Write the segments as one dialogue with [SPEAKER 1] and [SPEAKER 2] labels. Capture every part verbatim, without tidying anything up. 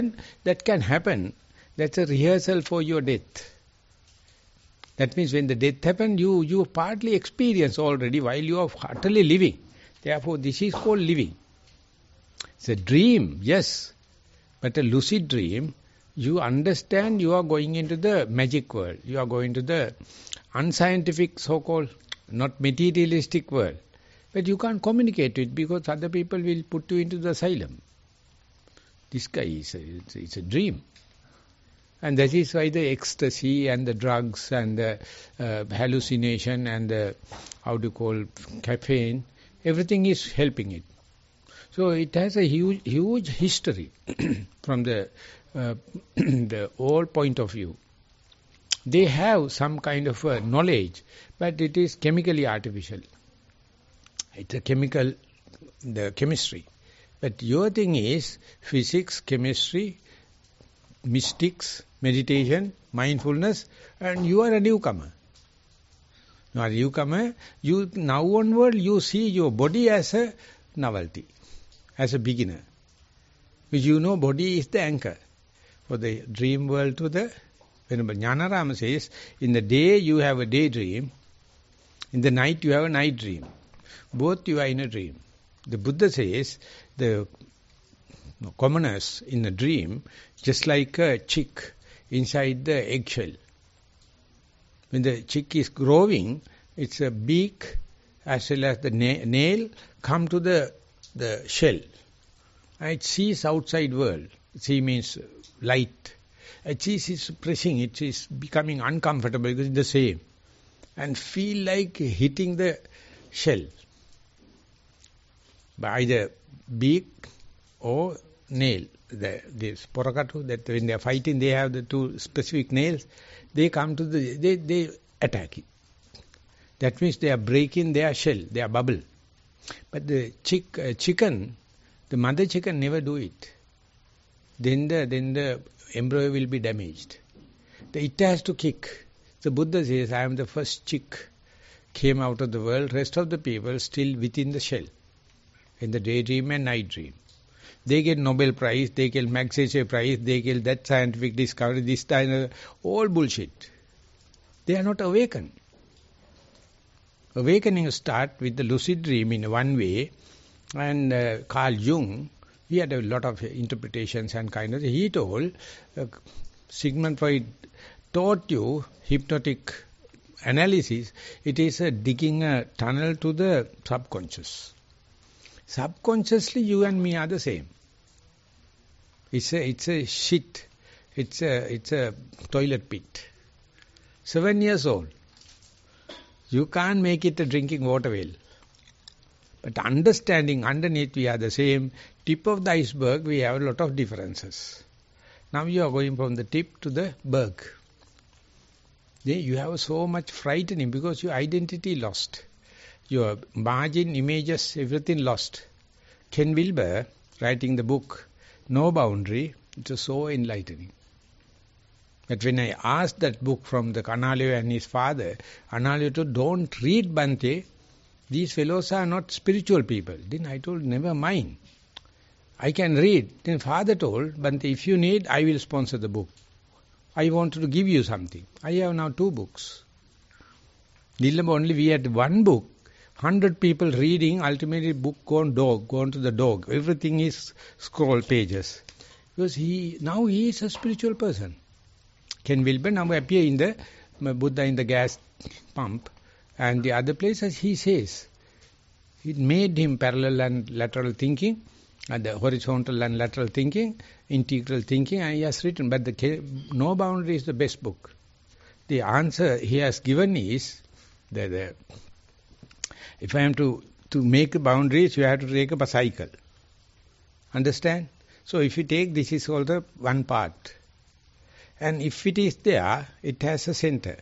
[SPEAKER 1] that can happen. That's a rehearsal for your death. That means when the death happens, you, you partly experience already while you are utterly living. Therefore, this is called living. It's a dream, yes. But a lucid dream, you understand you are going into the magic world. You are going to the unscientific, so-called, not materialistic world. But you can't communicate it because other people will put you into the asylum. This guy is a, it's, it's a dream. And that is why the ecstasy and the drugs and the uh, hallucination and the, how do you call, caffeine, everything is helping it. So it has a huge, huge history from the, uh, the old point of view. They have some kind of uh, knowledge, but it is chemically artificial. It's a chemical, the chemistry. But your thing is physics, chemistry, mystics, meditation, mindfulness, and you are a newcomer. You are a newcomer. You, now onward, you see your body as a novelty, as a beginner. Because you know body is the anchor for the dream world to the... Remember, Jnanarama says, in the day you have a daydream, in the night you have a night dream. Both you are in a dream. The Buddha says, the commoners in a dream, just like a chick inside the eggshell. When the chick is growing, its a beak as well as the na nail come to the, the shell. And it sees outside world. See means light. It is pressing, it is becoming uncomfortable because it's the same. And feel like hitting the shell. By either beak or nail. The, the Sporakatu, that when they are fighting, they have the two specific nails. They come to the, they, they attack it. That means they are breaking their shell, their bubble. But the chick, uh, chicken, the mother chicken never do it. Then the, then the embryo will be damaged. The, it has to kick. The Buddha says, I am the first chick came out of the world, rest of the people still within the shell. In the daydream and night dream. They get Nobel Prize, they get Magsaysay Prize, they get that scientific discovery, this kind of, all bullshit. They are not awakened. Awakening start with the lucid dream in one way, and uh, Carl Jung, he had a lot of interpretations and kind of, he told, uh, Sigmund Freud taught you hypnotic analysis, it is uh, digging a tunnel to the subconscious. Subconsciously, you and me are the same. It's a, it's a shit. It's a, it's a toilet pit. Seven years old. You can't make it a drinking water well. But understanding underneath we are the same. Tip of the iceberg, we have a lot of differences. Now you are going from the tip to the berg. Then you have so much frightening because your identity lost. Your margin, images, everything lost. Ken Wilber, writing the book, No Boundary, it was so enlightening. But when I asked that book from the Analayo and his father, Analayo told, don't read Bhante, these fellows are not spiritual people. Then I told, never mind. I can read. Then father told, Bhante, if you need, I will sponsor the book. I wanted to give you something. I have now two books. Nilamba only we had one book. Hundred people reading, ultimately book gone dog, gone to the dog. Everything is scroll pages. Because he, now he is a spiritual person. Ken Wilber now appear in the Buddha in the gas pump and the other places he says. It made him parallel and lateral thinking, and the horizontal and lateral thinking, integral thinking, and he has written. But the No Boundary is the best book. The answer he has given is, the, the if I am to, to make boundaries, you have to take up a cycle. Understand? So if you take, this is all the one part. And if it is there, it has a center.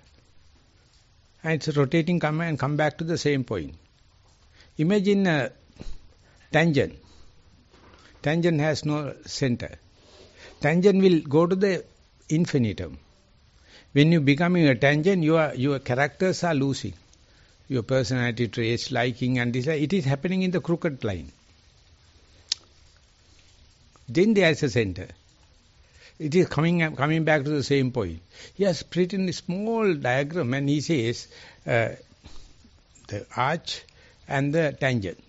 [SPEAKER 1] And it's rotating, come and come back to the same point. Imagine a tangent. Tangent has no center. Tangent will go to the infinitum. When you becoming a tangent, your, your characters are losing. Your personality traits, liking and dislike, it is happening in the crooked line. Then there is a center. It is coming coming back to the same point. He has written a small diagram and he says uh, the arch and the tangent.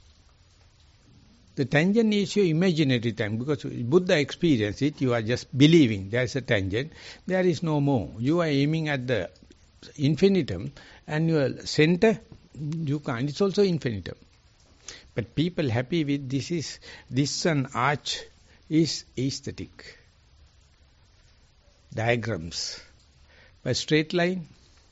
[SPEAKER 1] The tangent is your imaginary time, because Buddha experienced it, you are just believing there is a tangent, there is no more. You are aiming at the infinitum and your center, you can't, it's also infinitum. But people happy with this is, this an arch is aesthetic. Diagrams. But straight line,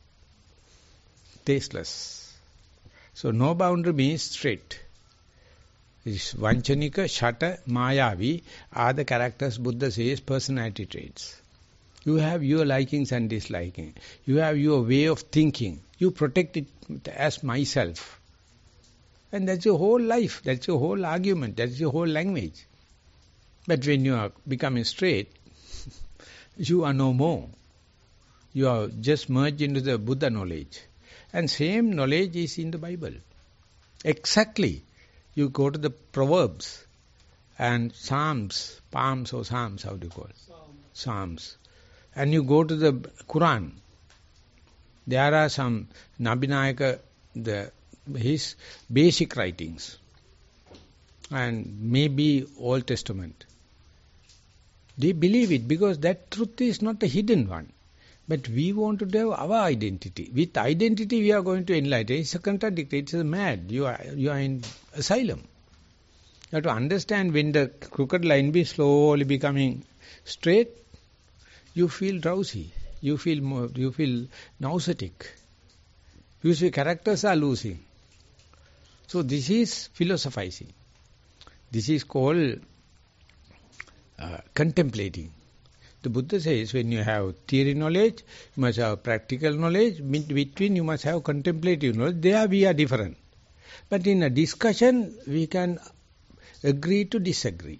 [SPEAKER 1] tasteless. So no boundary means straight. This Vanchanika, Shata, Mayavi are the characters Buddha says personality traits. You have your likings and disliking. You have your way of thinking. You protect it as myself. And that's your whole life. That's your whole argument. That's your whole language. But when you are becoming straight, you are no more. You are just merged into the Buddha knowledge. And same knowledge is in the Bible. Exactly. You go to the Proverbs and Psalms, Palms or Psalms, how do you call it? Psalms. Psalms. And you go to the Quran. There are some Nabinayaka, the, his basic writings. And maybe Old Testament. They believe it because that truth is not a hidden one. But we want to have our identity. With identity we are going to enlighten. It's a contradictory, it's a mad. You are, you are in asylum. You have to understand when the crooked line be slowly becoming straight, you feel drowsy. You feel more, you feel nauseatic. Usually characters are losing. So this is philosophizing. This is called uh, contemplating. The Buddha says when you have theory knowledge, you must have practical knowledge. Between you must have contemplative knowledge. There we are different. But in a discussion, we can agree to disagree.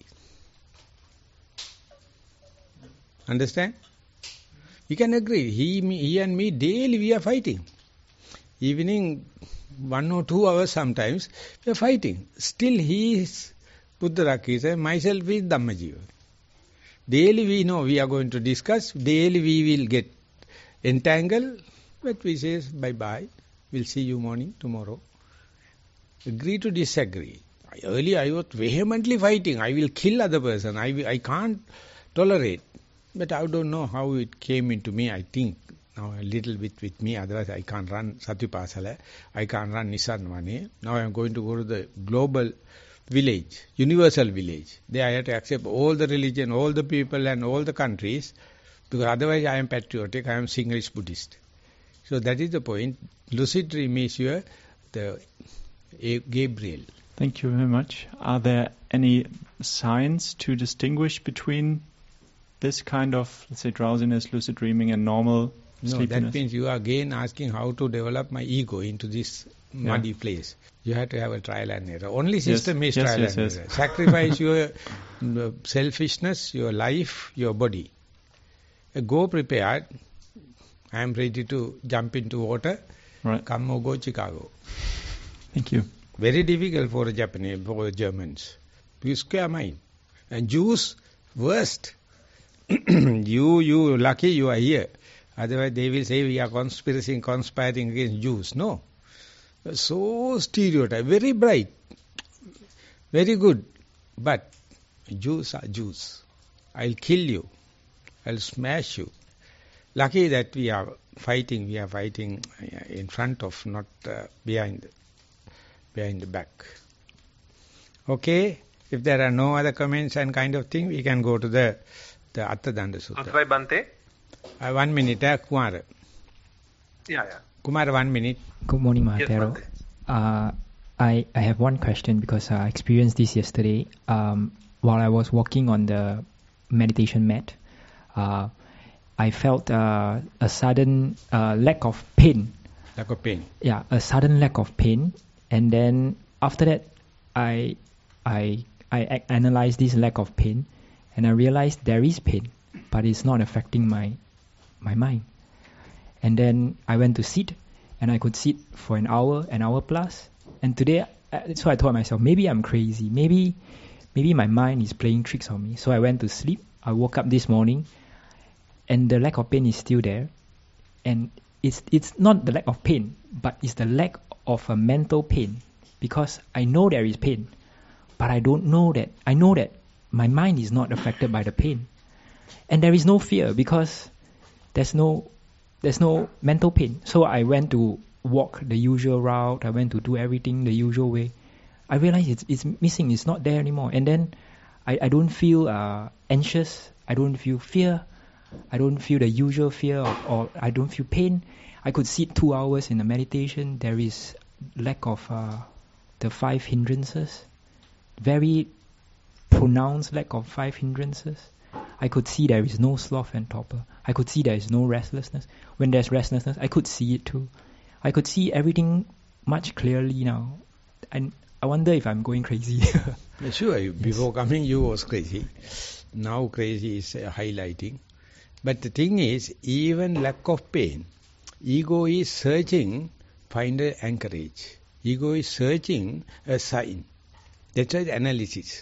[SPEAKER 1] Understand? We can agree. He, me, he and me, daily we are fighting. Evening, one or two hours sometimes, we are fighting. Still he is Buddha-Rakkhisa, myself is Dhammajiva. Daily we know we are going to discuss, daily we will get entangled, but we say bye-bye, we'll see you morning, tomorrow. Agree to disagree. Earlier I was vehemently fighting, I will kill other person, I, I can't tolerate. But I don't know how it came into me, I think now a little bit with me, otherwise I can't run Satipasala, I can't run Nisanwani. Now I am going to go to the global village, universal village. There I have to accept all the religion, all the people and all the countries, because otherwise I am patriotic, I am Sinhalese Buddhist. So that is the point. Lucid dream is your, the Gabriel.
[SPEAKER 2] Thank you very much. Are there any signs to distinguish between this kind of, let's say, drowsiness, lucid dreaming and normal
[SPEAKER 1] no,
[SPEAKER 2] sleepiness?
[SPEAKER 1] That means you are again asking how to develop my ego into this muddy yeah. place. You have to have a trial and error. Only system yes. is yes, trial yes, and yes. error. Sacrifice your selfishness, your life, your body. Uh, go prepared. I am ready to jump into water.
[SPEAKER 2] Right.
[SPEAKER 1] Come or go Chicago.
[SPEAKER 2] Thank you.
[SPEAKER 1] Very difficult for a Japanese, for Germans. You scare mind. And Jews, worst. you, you, lucky you are here. Otherwise they will say we are conspiring, conspiring against Jews. No. So stereotype, very bright, very good. But Jews are Jews. I'll kill you. I'll smash you. Lucky that we are fighting, we are fighting in front of, not uh, behind, behind the back. Okay, if there are no other comments and kind of thing, we can go to the the Attadanda Sutta.
[SPEAKER 3] Athvai Bante?
[SPEAKER 1] Uh, one minute, uh, Kumara.
[SPEAKER 3] Yeah, yeah.
[SPEAKER 1] Kumara, one minute.
[SPEAKER 4] Good morning, Mahatero. Yes, uh, I, I have one question because I experienced this yesterday. Um, while I was walking on the meditation mat, uh, I felt uh, a sudden uh, lack of pain.
[SPEAKER 1] Lack of pain?
[SPEAKER 4] Yeah, a sudden lack of pain. And then after that, I, I, I analyzed this lack of pain and I realized there is pain, but it's not affecting my, my mind. And then I went to sit, and I could sit for an hour, an hour plus. And today, so I told myself, maybe I'm crazy. Maybe maybe my mind is playing tricks on me. So I went to sleep I woke up this morning and the lack of pain is still there. And it's it's not the lack of pain, but it's the lack of a mental pain. Because I know there is pain, but I don't know that, I know that my mind is not affected by the pain. And there is no fear because there's no there's no mental pain. So I went to walk the usual route, I went to do everything the usual way. I realized it's it's missing, it's not there anymore. And then I, I don't feel uh, anxious, I don't feel fear, I don't feel the usual fear, or, or I don't feel pain. I could sit two hours in a meditation. There is lack of uh, the five hindrances, very pronounced lack of five hindrances. I could see there is no sloth and torpor. I could see there is no restlessness. When there's restlessness, I could see it too. I could see everything much clearly now. And I wonder if I'm going crazy.
[SPEAKER 1] Sure, before coming you was crazy. Now crazy is uh, highlighting. But the thing is, even lack of pain, ego is searching, find an anchorage. Ego is searching a sign. That's why the analysis.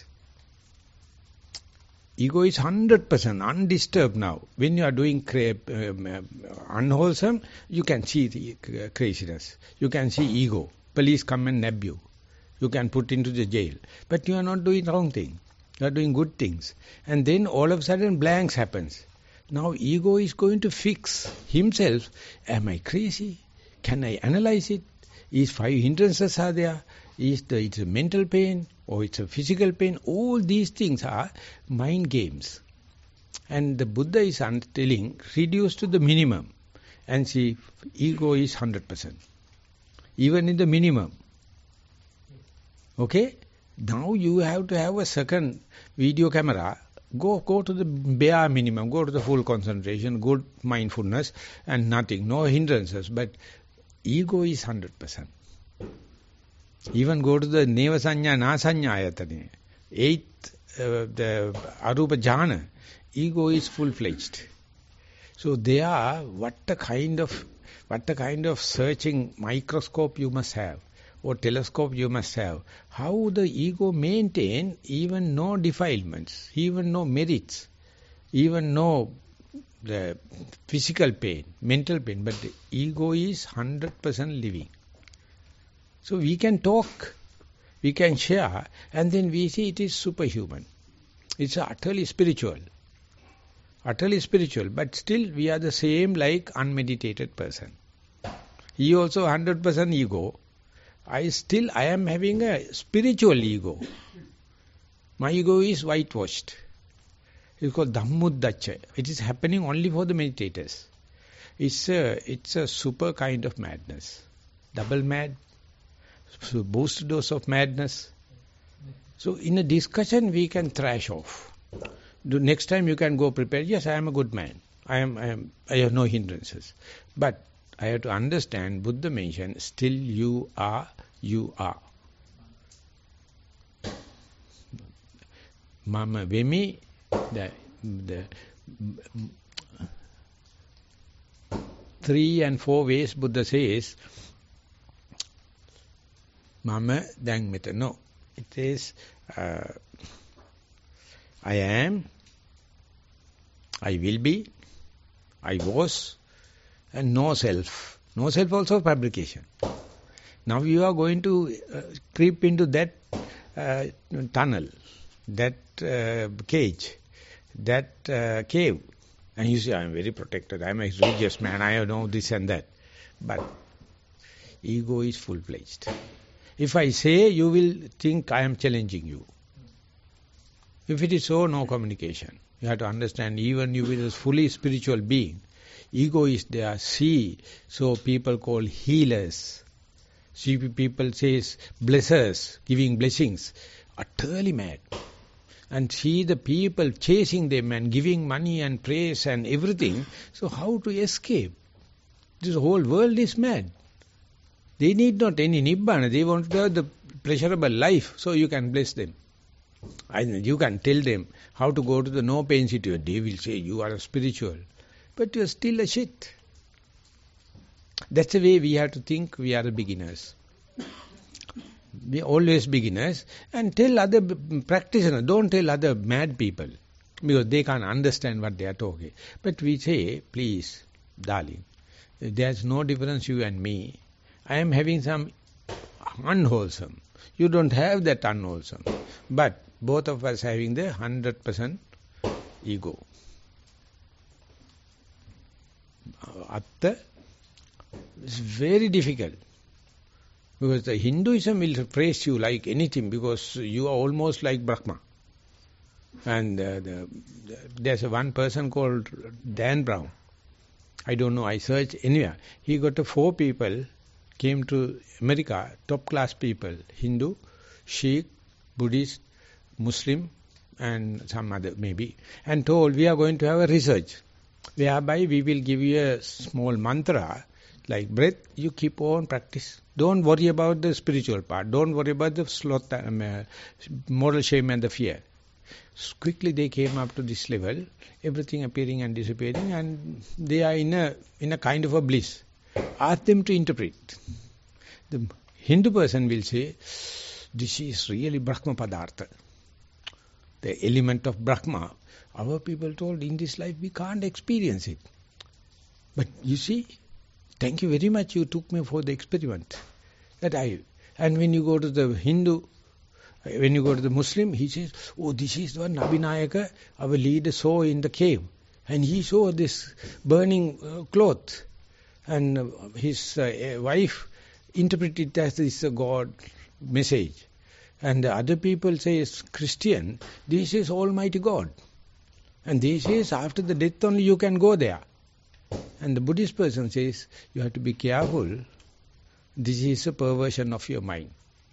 [SPEAKER 1] Ego is one hundred percent undisturbed now. When you are doing cra um, uh, unwholesome, you can see the uh, craziness. You can see ego. Police come and nab you. You can put into the jail. But you are not doing wrong thing. You are doing good things. And then all of a sudden blanks happens. Now ego is going to fix himself. Am I crazy? Can I analyze it? Is five hindrances are there? Is the, it's a mental pain or it's a physical pain? All these things are mind games. And the Buddha is telling, reduce to the minimum. And see, ego is one hundred percent. Even in the minimum. Okay? Now you have to have a second video camera. Go go to the bare minimum. Go to the full concentration, good mindfulness and nothing. No hindrances. But ego is one hundred percent. Even go to the Neva Sanya, Na Sanya Ayatane. Eighth, uh, the Arupa Jhana. Ego is full-fledged. So there, what a kind of, what a kind of searching microscope you must have, or telescope you must have. How the ego maintain even no defilements, even no merits, even no the physical pain, mental pain, but the ego is one hundred percent living. So we can talk, we can share, and then we see it is superhuman. It's utterly spiritual. Utterly spiritual, but still we are the same like unmeditated person. He also one hundred percent ego. I still, I am having a spiritual ego. My ego is whitewashed. It's called Dhammuddacca. It is happening only for the meditators. It's a, it's a super kind of madness. Double mad. So boost dose of madness. So in a discussion we can thrash off. The next time you can go prepared. Yes, I am a good man. I am. I am. I have no hindrances. But I have to understand. Buddha mentioned, still you are. You are. Mama vemi. The the three and four ways Buddha says. Mama dang meta. No, it is uh, I am, I will be, I was, and no self. No self also fabrication. Now you are going to uh, creep into that uh, tunnel, that uh, cage, that uh, cave. And you say, I am very protected, I am a religious man, I know this and that. But ego is full-fledged. If I say, you will think I am challenging you. If it is so, no communication. You have to understand, even you with a fully spiritual being, ego is there. See, so people call healers. See, people say blessers, giving blessings. Utterly mad. And see the people chasing them and giving money and praise and everything. So how to escape? This whole world is mad. They need not any nibbana. They want to have the pleasurable life, so you can bless them. And you can tell them how to go to the no pain situation. They will say, you are a spiritual. But you are still a shit. That's the way we have to think. We are the beginners. We are always beginners. And tell other practitioners, don't tell other mad people. because they can't understand what they are talking. But we say, please, darling, there's no difference you and me. I am having some unwholesome. You don't have that unwholesome. But both of us having the one hundred percent ego. Atta, it's very difficult. Because the Hinduism will praise you like anything because you are almost like Brahma. And uh, the, the, there's a one person called Dan Brown. I don't know, I searched anywhere. He got a four people, came to America, top class people, Hindu, Sikh, Buddhist, Muslim, and some other maybe, and told we are going to have a research, whereby we will give you a small mantra, like breath, you keep on practice. Don't worry about the spiritual part. Don't worry about the sloth, um, uh, moral shame and the fear. So quickly they came up to this level, everything appearing and disappearing, and they are in a in a kind of a bliss. Ask them to interpret. The Hindu person will say, this is really Brahma Padartha, the element of Brahma. Our people told, in this life we can't experience it. But you see, thank you very much, you took me for the experiment. That I, and when you go to the Hindu, when you go to the Muslim, he says, oh, this is what Nabhinayaka, our leader, saw in the cave. And he saw this burning uh, cloth. And uh, his uh, wife interpreted it as this uh, God message. And the other people say, Christian, this is Almighty God. And they says, after the death only you can go there. And the Buddhist person says, you have to be careful. This is a perversion of your mind.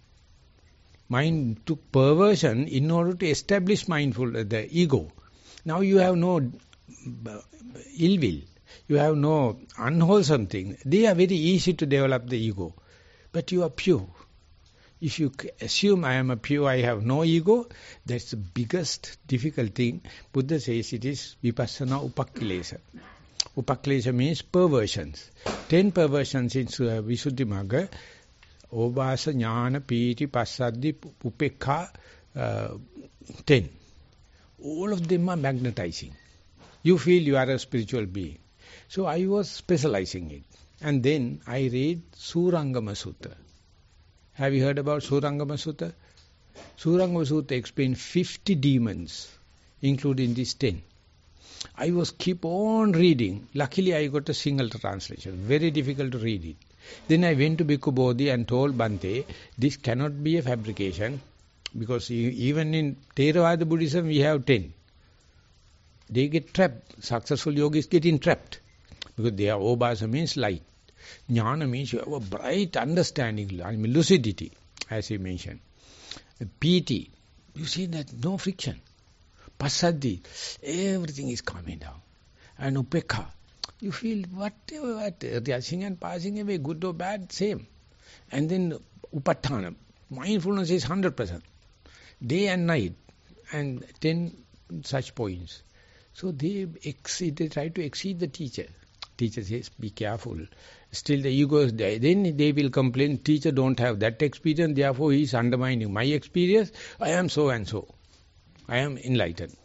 [SPEAKER 1] Mind took perversion in order to establish mindful, uh, the ego. Now you have no uh, ill will. You have no unwholesome thing. They are very easy to develop the ego. But you are pure. If you assume I am a pure, I have no ego, that's the biggest difficult thing. Buddha says it is vipassana upakkilesa. Upakkilesa means perversions. Ten perversions in uh, Visuddhimagga. Obhasa, Jnana, Piti, Passaddhi, Upekha, uh, ten. All of them are magnetizing. You feel you are a spiritual being. So I was specializing it. And then I read Surangama Sutta. Have you heard about Surangama Sutta? Surangama Sutta explains fifty demons, including these ten. I was keep on reading. Luckily I got a single translation. Very difficult to read it. Then I went to Bhikkhu Bodhi and told Bhante, this cannot be a fabrication, because even in Theravada Buddhism we have ten. They get trapped. Successful yogis getting trapped. Because they are obhasa means light. Jnana means you have a bright understanding, I mean lucidity, as he mentioned. Piti, you see that no friction. Passaddhi, everything is calming down. And upekha, you feel whatever, what, rushing and passing away, good or bad, same. And then upatthana, mindfulness is one hundred percent. Day and night, and ten such points. So they exceed, they try to exceed the teacher. Teacher says, be careful. Still the ego is there. Then they will complain, teacher don't have that experience, therefore he is undermining my experience. I am so and so. I am enlightened.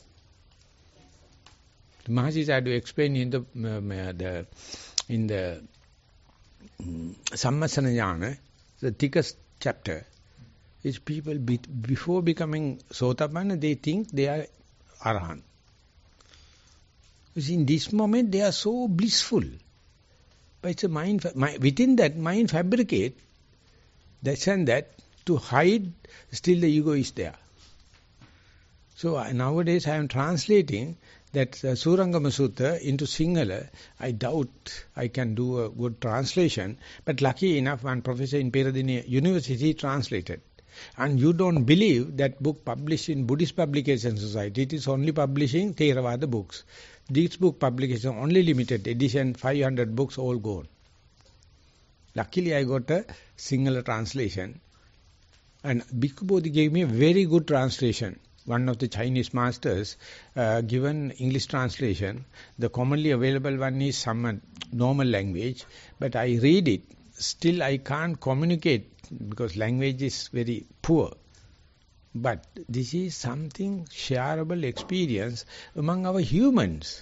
[SPEAKER 1] The Mahasi had to explain in the, um, the in the um, Sammasana Jnana, the thickest chapter, is people be, before becoming Sotapanna, they think they are Arahant. Because in this moment they are so blissful. But it's a mind, mind within that mind fabricate this and that to hide, still the ego is there. So uh, nowadays I am translating that uh, Surangama Sutta into Sinhala. I doubt I can do a good translation, but lucky enough one professor in Peradeniya University translated. And you don't believe that book published in Buddhist Publication Society, it is only publishing Theravada books. This book publication only limited edition, five hundred books all gone. Luckily I got a Sinhala translation. And Bhikkhu Bodhi gave me a very good translation. One of the Chinese masters uh, given English translation. The commonly available one is some normal language, but I read it. Still I can't communicate because language is very poor. But this is something shareable experience among our humans.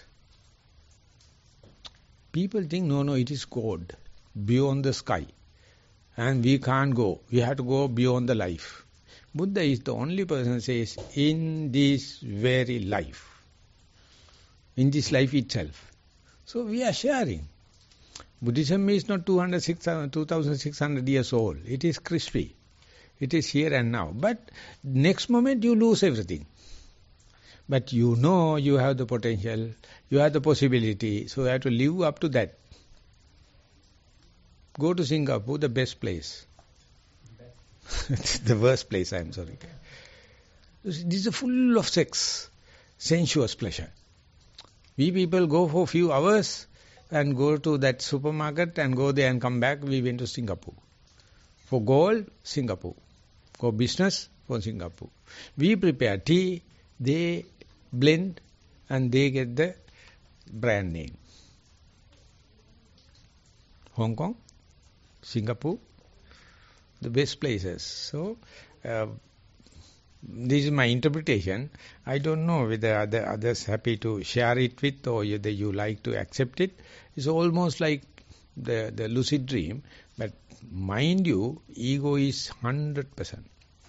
[SPEAKER 1] People think, no, no, it is God, beyond the sky. And we can't go. We have to go beyond the life. Buddha is the only person who says, in this very life. In this life itself. So we are sharing. Buddhism is not two thousand six hundred years old. It is crispy. It is here and now. But next moment you lose everything. But you know you have the potential, you have the possibility, so you have to live up to that. Go to Singapore, the best place. The worst place, I am sorry. This is full of sex, sensuous pleasure. We people go for a few hours and go to that supermarket and go there and come back. We went to Singapore. For gold, Singapore. For business, for Singapore. We prepare tea, they blend and they get the brand name. Hong Kong, Singapore, the best places. So, uh, this is my interpretation. I don't know whether other others happy to share it with or whether you like to accept it. It's almost like the, the lucid dream, but mind you, ego is one hundred percent.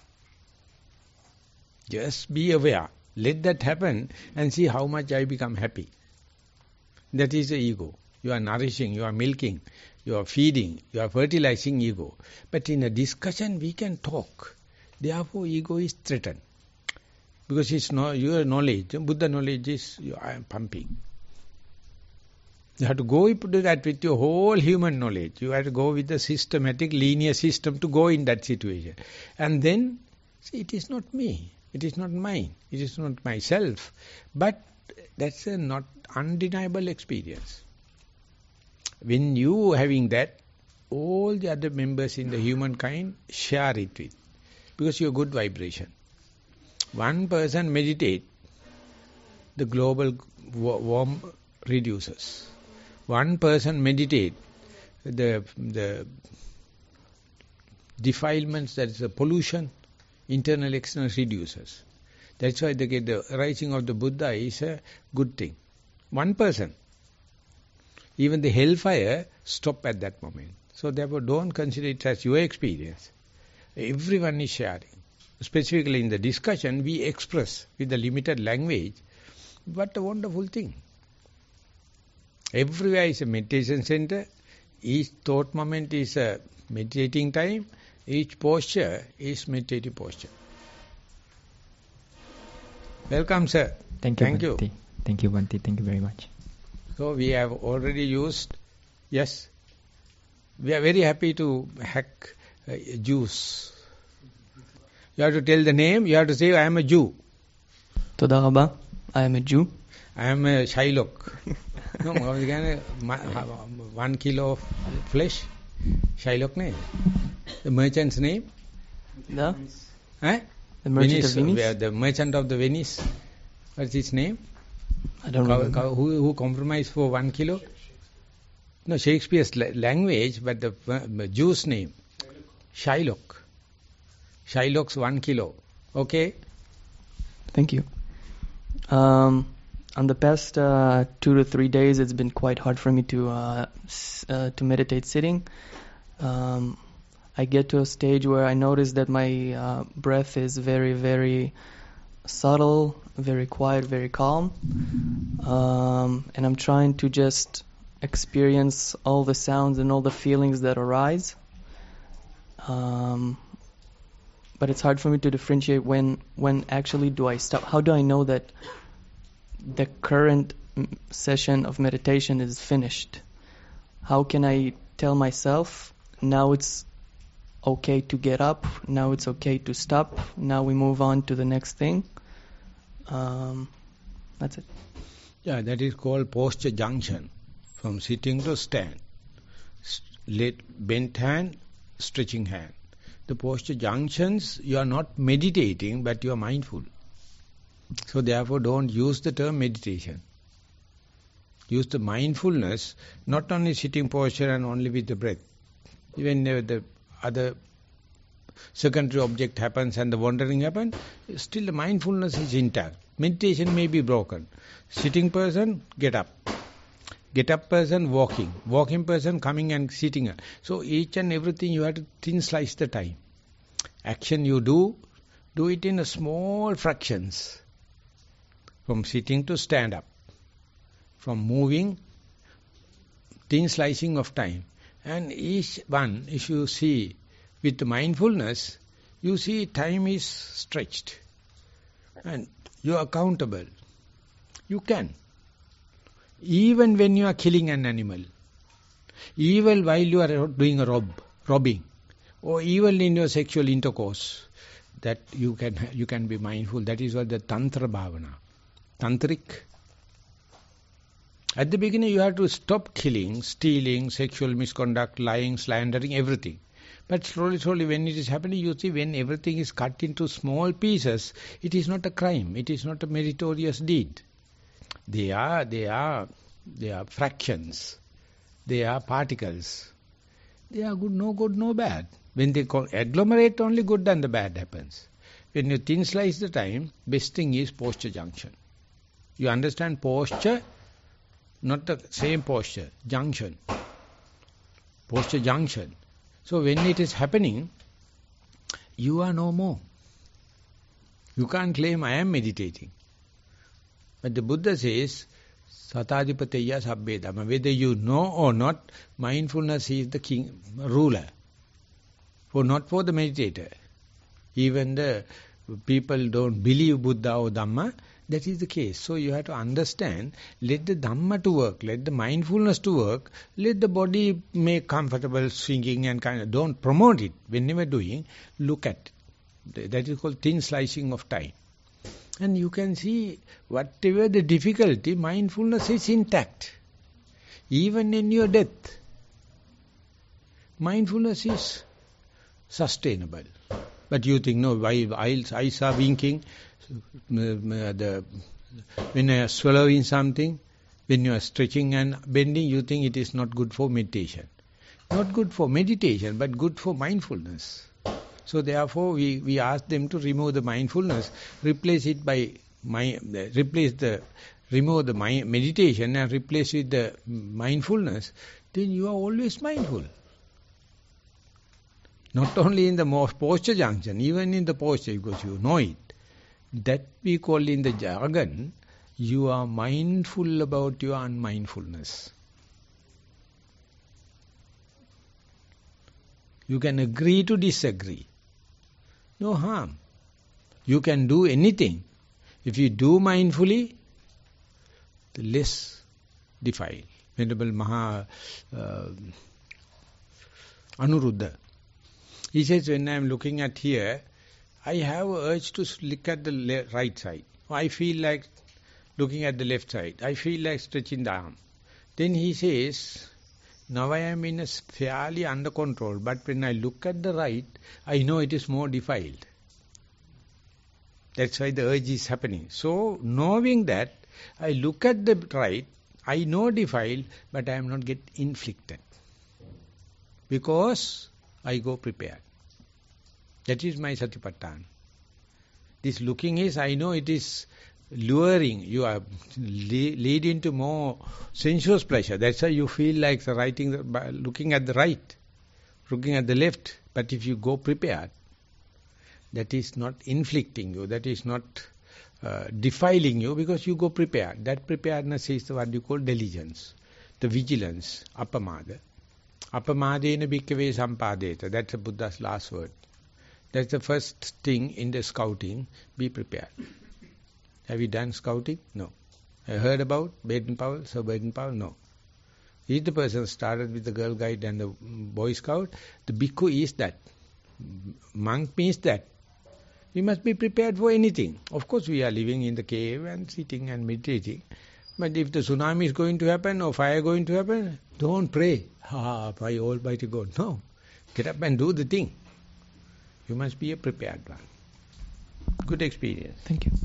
[SPEAKER 1] Just be aware. Let that happen and see how much I become happy. That is the ego. You are nourishing, you are milking, you are feeding, you are fertilizing ego. But in a discussion we can talk. Therefore ego is threatened. Because it's no, your knowledge, Buddha knowledge is, you, I am pumping. You have to go into that with your whole human knowledge. You have to go with the systematic, linear system to go in that situation. And then, see, it is not me. It is not mine. It is not myself. But that's a not undeniable experience. When you having that, all the other members in the humankind share it with. Because you are good vibration. One person meditate, the global warm reduces. One person meditate, the the defilements, that is the pollution, internal external reduces. That's why they get the rising of the Buddha is a good thing. One person. Even the hellfire stop at that moment. So therefore don't consider it as your experience. Everyone is sharing. Specifically in the discussion, we express with the limited language. What a wonderful thing. Everywhere is a meditation center. Each thought moment is a meditating time. Each posture is meditative posture. Welcome, sir.
[SPEAKER 4] Thank you,
[SPEAKER 1] Thank
[SPEAKER 4] Bhante.
[SPEAKER 1] you.
[SPEAKER 4] Thank you, Bhante. Thank you very much.
[SPEAKER 1] So we have already used, yes, we are very happy to hack uh, Jews. You have to tell the name, you have to say, I am a Jew.
[SPEAKER 5] Toda Rabba, I am a Jew.
[SPEAKER 1] I am a Shylock. No, one kilo of flesh. Shylock name. The merchant's name?
[SPEAKER 5] The?
[SPEAKER 1] Eh?
[SPEAKER 5] The merchant
[SPEAKER 1] Venice,
[SPEAKER 5] of Venice?
[SPEAKER 1] The merchant of the Venice. What's his name?
[SPEAKER 5] I don't know.
[SPEAKER 1] Who, who compromised for one kilo? No, Shakespeare's language, but the uh, Jew's name. Shylock. Shylock's one kilo. Okay?
[SPEAKER 5] Thank you. Um, on the past uh, two to three days, it's been quite hard for me to uh, s- uh, to meditate sitting. Um, I get to a stage where I notice that my uh, breath is very, very subtle, very quiet, very calm. Um, and I'm trying to just experience all the sounds and all the feelings that arise. Um, but it's hard for me to differentiate when, when actually do I stop. How do I know that the current session of meditation is finished? How can I tell myself, now it's okay to get up, now it's okay to stop, now we move on to the next thing? Um, that's it.
[SPEAKER 1] Yeah, that is called posture junction. From sitting to stand. Let bent hand, stretching hand. The posture junctions, you are not meditating, but you are mindful. So therefore don't use the term meditation. Use the mindfulness, not only sitting posture and only with the breath. Even uh, the other secondary object happens and the wandering happens, still the mindfulness is intact. Meditation may be broken. Sitting person, get up. Get up person, walking. Walking person, coming and sitting. So each and everything you have to thin slice the time. Action you do, do it in a small fractions. From sitting to stand up. From moving, thin slicing of time. And each one, if you see with the mindfulness, you see time is stretched. And you are accountable. You can. Even when you are killing an animal, even while you are doing a rob, robbing, or even in your sexual intercourse, that you can you can be mindful. That is what the Tantra Bhavana. Tantric. At the beginning you have to stop killing, stealing, sexual misconduct, lying, slandering, everything. But slowly, slowly when it is happening, you see when everything is cut into small pieces, it is not a crime, it is not a meritorious deed. They are, they are, they are fractions. They are particles. They are good, no good, no bad. When they agglomerate, only good and the bad happens. When you thin slice the time, best thing is posture junction. You understand posture, not the same posture, junction. Posture junction. So when it is happening, you are no more. You can't claim I am meditating. But the Buddha says, Satadipateya Sabbe Dhamma. Whether you know or not, mindfulness is the king, ruler. For not for the meditator. Even the people don't believe Buddha or Dhamma, that is the case. So you have to understand, let the Dhamma to work, let the mindfulness to work, let the body make comfortable swinging and kind of, don't promote it. Whenever doing, look at it. That is called thin slicing of time. And you can see, whatever the difficulty, mindfulness is intact. Even in your death, mindfulness is sustainable. But you think, no, while eyes are winking, the, when you are swallowing something, when you are stretching and bending, you think it is not good for meditation. Not good for meditation, but good for mindfulness. So therefore, we, we ask them to remove the mindfulness, replace it by, my, replace the, remove the my, meditation and replace with the mindfulness, then you are always mindful. Not only in the posture junction, even in the posture, because you know it. That we call in the jargon, you are mindful about your unmindfulness. You can agree to disagree. No harm. You can do anything. If you do mindfully, the less defiled. Venerable Maha uh, Anuruddha. He says, when I am looking at here, I have an urge to look at the le right side. I feel like looking at the left side. I feel like stretching the arm. Then he says, now I am in a fairly under control, but when I look at the right, I know it is more defiled. That's why the urge is happening. So, knowing that, I look at the right, I know defiled, but I am not get inflicted. Because I go prepared. That is my satipatthana. This looking is, I know it is luring. You are le leading to more sensuous pleasure. That's why you feel like the writing, the, looking at the right, looking at the left. But if you go prepared, that is not inflicting you. That is not uh, defiling you, because you go prepared. That preparedness is what you call diligence, the vigilance, apamada. Apamadena bhikkhave sampadeta. That's the Buddha's last word. That's the first thing in the scouting. Be prepared. Have you done scouting? No. Have you heard about Baden-Powell? Sir Baden-Powell? No. He's the person started with the Girl Guide and the Boy Scout. The bhikkhu is that. Monk means that. We must be prepared for anything. Of course, we are living in the cave and sitting and meditating. But if the tsunami is going to happen or fire going to happen, don't pray. Ah, by Almighty God. No. Get up and do the thing. You must be a prepared one. Good experience.
[SPEAKER 6] Thank you.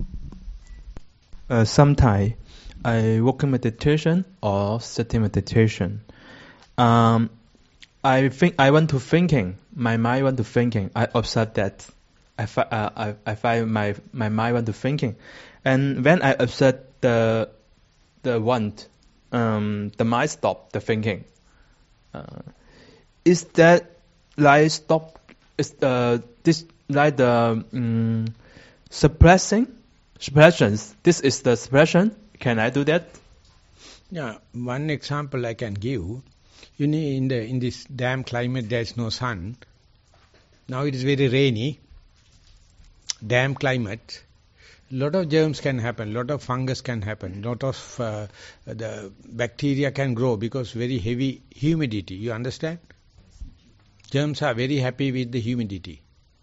[SPEAKER 6] Uh, Sometimes I walk in meditation or sitting meditation. Um, I think I want to thinking. My mind want to thinking. I observe that. I fi- uh, I I find my my mind want to thinking, and when I observe the the want, um, the mind stop the thinking. Uh, is that like stop? Is uh this like the um, suppressing suppressions? This is the suppression. Can I do that?
[SPEAKER 1] Yeah, one example I can give. You know, in the in this damn climate, there is no sun. Now it is very rainy. Damn climate. Lot of germs can happen. Lot of fungus can happen. Lot of uh, the bacteria can grow because very heavy humidity. You understand? Germs are very happy with the humidity.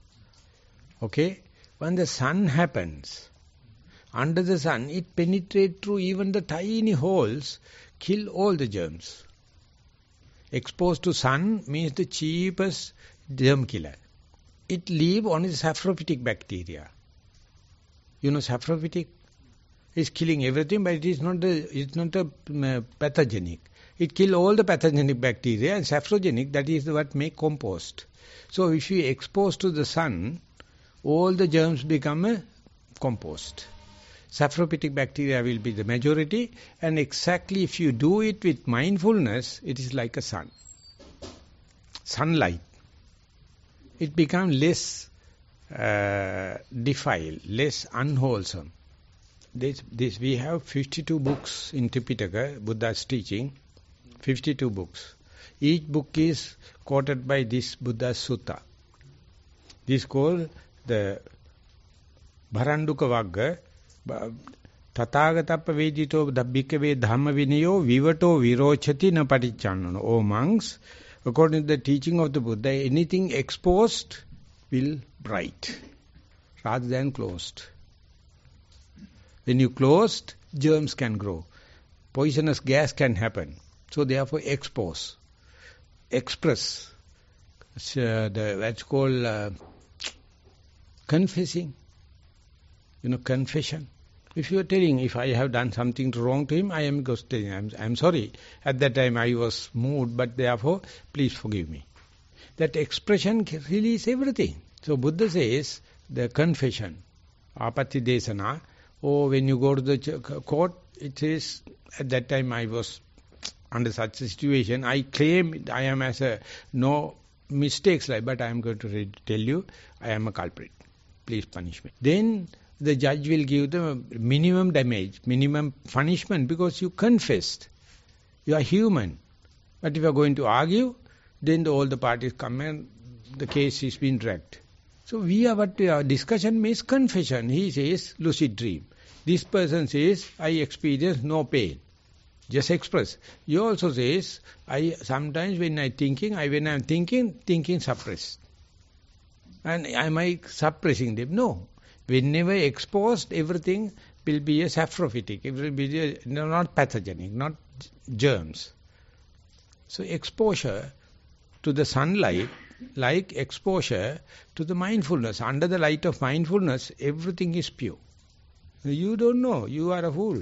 [SPEAKER 1] Okay? When the sun happens, under the sun, it penetrates through even the tiny holes, kill all the germs. Exposed to sun means the cheapest germ killer. It leaves only the saprophytic bacteria. You know saprophytic? It's killing everything, but it is not the, it's not a uh, pathogenic. It kills all the pathogenic bacteria, and saprogenic, that is what make compost. So if you expose to the sun, all the germs become a compost. Saprophytic bacteria will be the majority, and exactly if you do it with mindfulness, it is like a sun. Sunlight. It becomes less uh, defiled, less unwholesome. This, this we have fifty-two books in Tipitaka, Buddha's teaching, fifty-two books. Each book is quoted by this Buddha's sutta. This is called the Bharanduka Vagga, Tathagatappa Vejito Bhikkhave Dhamma Vinayo Vivato Virochati Na Patichannano. O monks, according to the teaching of the Buddha, anything exposed will bright rather than closed. When you closed, germs can grow. Poisonous gas can happen. So therefore expose. Express. Uh, the, that's called uh, confessing. You know, confession. If you are telling, if I have done something wrong to him, I am just telling, I am, I am sorry. At that time I was moved, but therefore, please forgive me. That expression releases everything. So Buddha says, the confession, apatti desana, or when you go to the court, it says, at that time I was under such a situation, I claim I am as a no mistakes, like, but I am going to tell you, I am a culprit. Please punish me. Then the judge will give the minimum damage, minimum punishment, because you confessed. You are human. But if you are going to argue, then the, all the parties come and the case is being dragged. So we are what our discussion means confession. He says lucid dream. This person says I experience no pain. Just express. You also says I sometimes when I thinking, I when I am thinking, thinking suppressed. And am I suppressing them? No. Whenever exposed, everything will be a saprophytic. It will be a, not pathogenic, not germs. So exposure to the sunlight, like exposure to the mindfulness. Under the light of mindfulness, everything is pure. You don't know. You are a fool.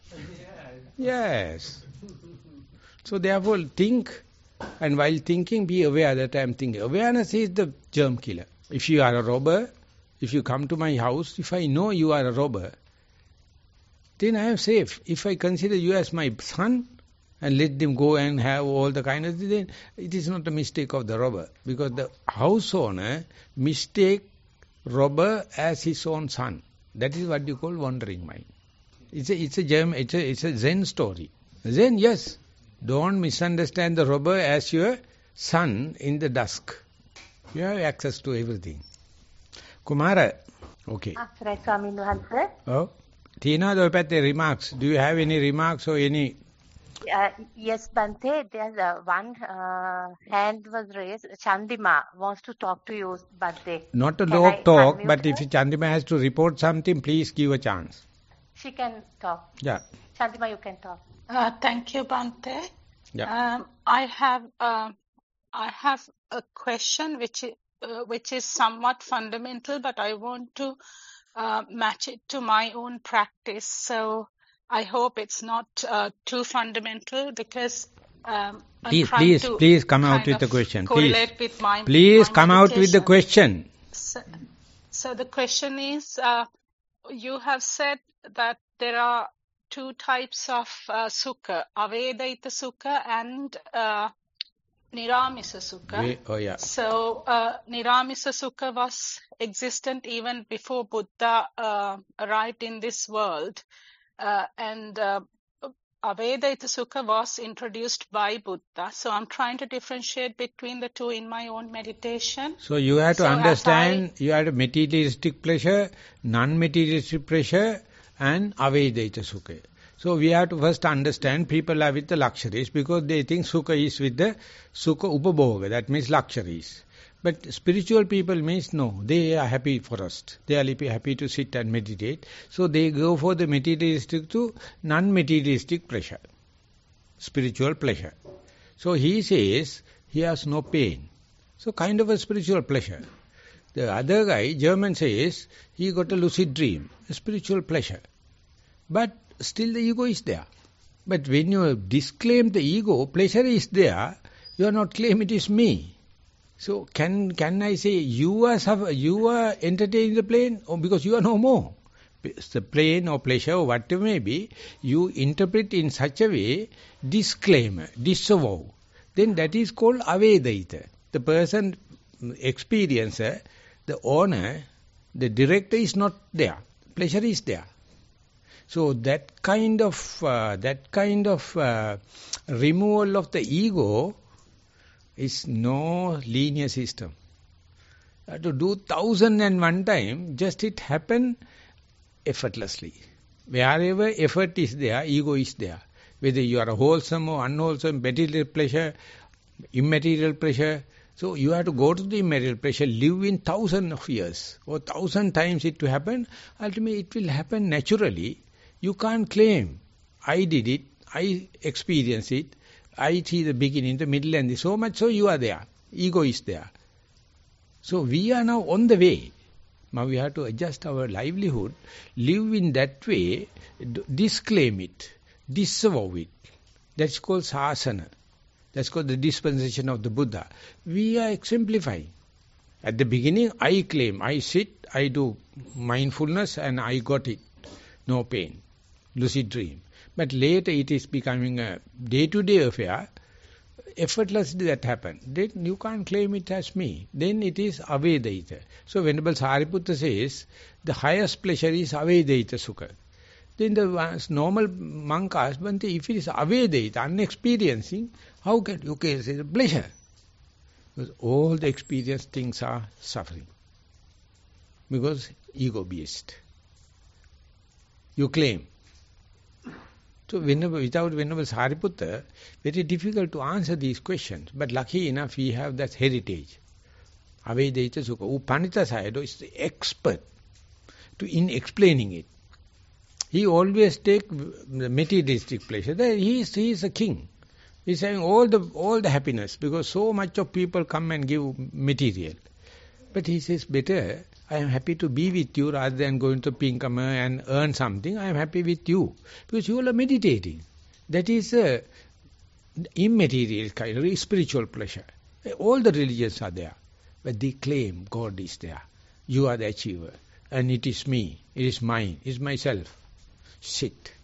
[SPEAKER 1] Yes. So therefore, think, and while thinking, be aware that I am thinking. Awareness is the germ killer. If you are a robber, if you come to my house, if I know you are a robber, then I am safe. If I consider you as my son and let them go and have all the kind of things, then it is not a mistake of the robber. Because the house owner mistake robber as his own son. That is what you call wandering mind. It's a, it's a gem, it's a, it's a Zen story. Zen, yes. Don't misunderstand the robber as your son in the dusk. You have access to everything. Kumara, okay.
[SPEAKER 7] After Swamin Wahanse.
[SPEAKER 1] Oh, Tina, do you have remarks? Do you have any remarks or any?
[SPEAKER 7] Uh, yes, Bante, there's uh, one uh, hand was raised. Chandima wants to talk to you, Bante.
[SPEAKER 1] Not a
[SPEAKER 7] Can
[SPEAKER 1] long
[SPEAKER 7] I
[SPEAKER 1] talk,
[SPEAKER 7] unmute
[SPEAKER 1] but
[SPEAKER 7] her?
[SPEAKER 1] if Chandima has to report something, please give a chance.
[SPEAKER 7] She can talk.
[SPEAKER 1] Yeah.
[SPEAKER 7] Chandima, you can talk.
[SPEAKER 8] Uh, thank you, Bante.
[SPEAKER 1] Yeah.
[SPEAKER 8] Um, I have uh, I have a question which is, uh, which is somewhat fundamental, but I want to uh, match it to my own practice. So I hope it's not uh, too fundamental, because um, I'm
[SPEAKER 1] Please,
[SPEAKER 8] trying
[SPEAKER 1] please,
[SPEAKER 8] to
[SPEAKER 1] please come out
[SPEAKER 8] kind
[SPEAKER 1] with the
[SPEAKER 8] of
[SPEAKER 1] question.
[SPEAKER 8] correlate
[SPEAKER 1] Please,
[SPEAKER 8] with my,
[SPEAKER 1] please
[SPEAKER 8] my
[SPEAKER 1] come out with the
[SPEAKER 8] meditation.
[SPEAKER 1] question.
[SPEAKER 8] So, so the question is, uh, you have said that there are two types of uh, sukha, Avedaita sukha and uh, Niramisa sukha.
[SPEAKER 1] We, oh yeah.
[SPEAKER 8] So uh, Niramisa sukha was existent even before Buddha uh, arrived in this world. Uh, and uh, Avedaita sukha was introduced by Buddha. So I'm trying to differentiate between the two in my own meditation.
[SPEAKER 1] So you have to
[SPEAKER 8] So as
[SPEAKER 1] understand,
[SPEAKER 8] I-
[SPEAKER 1] you have a materialistic pleasure, non-materialistic pleasure, and Avedaita sukha. So we have to first understand people are with the luxuries because they think sukha is with the sukha upabhoga, that means luxuries. But spiritual people means no, they are happy first. They are happy to sit and meditate. So they go for the materialistic to non-materialistic pleasure, spiritual pleasure. So he says he has no pain. So kind of a spiritual pleasure. The other guy, German, says he got a lucid dream, a spiritual pleasure. But still the ego is there. But when you disclaim the ego, pleasure is there, you are not claiming it is me. So can can I say you are suffer, you are entertaining the plane, or because you are no more? The plane or pleasure or whatever may be, you interpret in such a way, disclaimer, disavow. Then that is called Avedaita. The person, experiencer, the owner, the director is not there. Pleasure is there. So that kind of uh, that kind of uh, removal of the ego is no linear system. You have to do thousand and one time, just it happen effortlessly. Wherever effort is there, ego is there. Whether you are a wholesome or unwholesome, material pleasure, immaterial pleasure. So you have to go to the immaterial pleasure, live in thousand of years, or thousand times it to happen. Ultimately it will happen naturally. You can't claim, I did it, I experienced it, I see the beginning, the middle and the so much, so you are there. Ego is there. So we are now on the way. Now we have to adjust our livelihood, live in that way, disclaim it, disavow it. That's called sasana. That's called the dispensation of the Buddha. We are exemplifying. At the beginning, I claim, I sit, I do mindfulness and I got it. No pain. Lucid dream. But later it is becoming a day-to-day affair. Effortlessly that happens. Then you can't claim it as me. Then it is Avedaita. So Venerable Sariputta says, the highest pleasure is Avedaita sukha. Then the normal monk asks, Bhante, if it is Avedaita, unexperiencing, how can you say it's a pleasure? Because all the experienced things are suffering. Because ego-based. You claim. So whenever, without Venerable Sariputta, very difficult to answer these questions. But lucky enough, we have that heritage. Avedaita sukha. U Panita Sayadaw is the expert to in explaining it. He always take the materialistic pleasure. He is, he is a king. He is having all the all the happiness because so much of people come and give material. But he says, better, I am happy to be with you rather than going to Pinkama and earn something. I am happy with you because you all are meditating. That is a immaterial kind of spiritual pleasure. All the religions are there. But they claim God is there. You are the achiever. And it is me. It is mine. It is myself. Sit.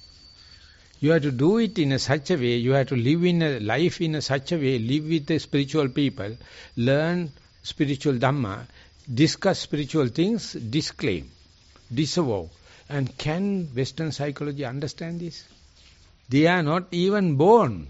[SPEAKER 1] You have to do it in a such a way. You have to live in a life in a such a way. Live with the spiritual people. Learn spiritual Dhamma. Discuss spiritual things. Disclaim. Disavow. And can Western psychology understand this? They are not even born.